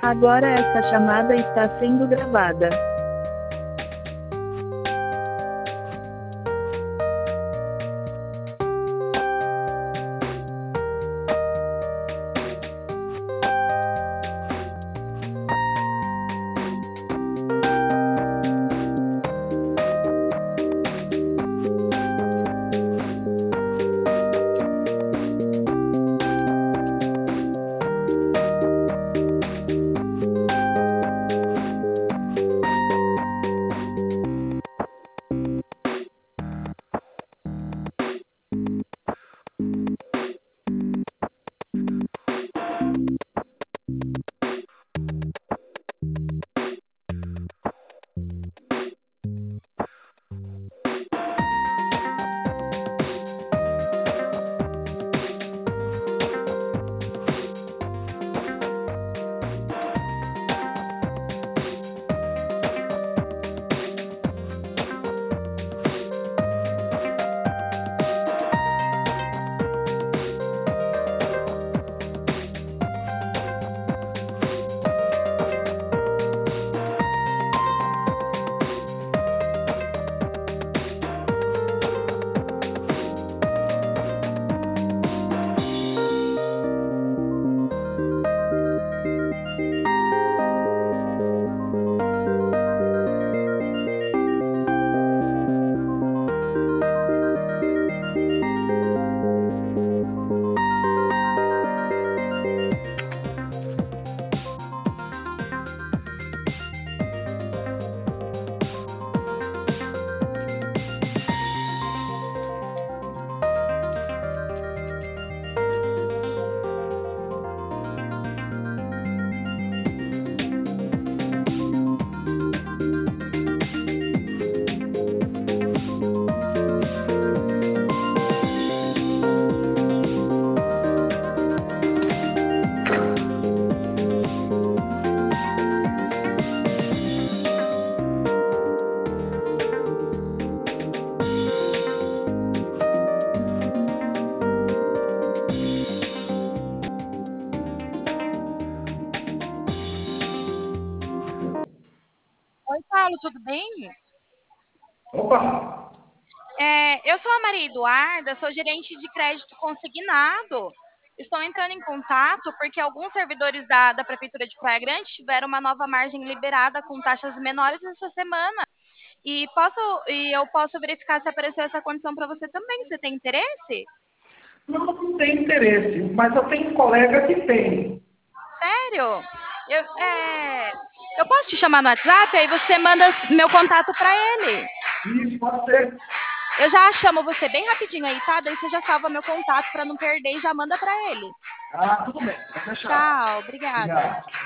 Agora esta chamada está sendo gravada. Oi, Paulo, tudo bem? Opa! Eu sou a Maria Eduarda, sou gerente de crédito consignado. Estou entrando em contato porque alguns servidores da Prefeitura de Praia Grande tiveram uma nova margem liberada com taxas menores essa semana. Eu posso verificar se apareceu essa condição para você também. Você tem interesse? Não tem interesse, mas eu tenho um colega que tem. Sério? Eu posso te chamar no WhatsApp, aí você manda meu contato para ele. Isso pode ser. Eu já chamo você bem rapidinho aí, tá? Daí você já salva meu contato para não perder e já manda para ele. Ah, tudo bem, pode deixar. Tchau, obrigada. Obrigado.